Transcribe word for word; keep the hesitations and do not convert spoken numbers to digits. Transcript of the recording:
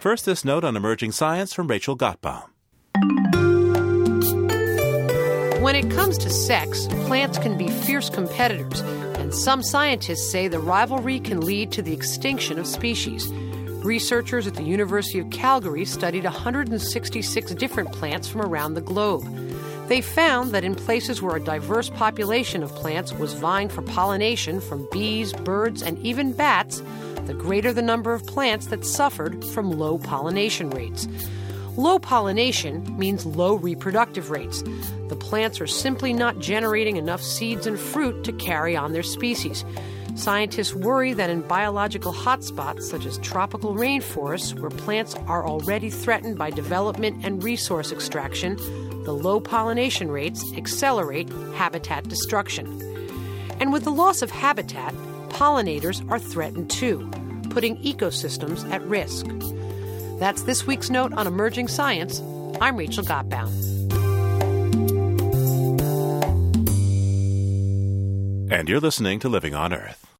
First, this note on emerging science from Rachel Gottbaum. When it comes to sex, plants can be fierce competitors, and some scientists say the rivalry can lead to the extinction of species. Researchers at the University of Calgary studied one hundred sixty-six different plants from around the globe. They found that in places where a diverse population of plants was vying for pollination from bees, birds, and even bats, the greater the number of plants that suffered from low pollination rates. Low pollination means low reproductive rates. The plants are simply not generating enough seeds and fruit to carry on their species. Scientists worry that in biological hotspots such as tropical rainforests, where plants are already threatened by development and resource extraction, the low pollination rates accelerate habitat destruction. And with the loss of habitat, pollinators are threatened too, putting ecosystems at risk. That's this week's note on emerging science. I'm Rachel Gottbaum. And you're listening to Living on Earth.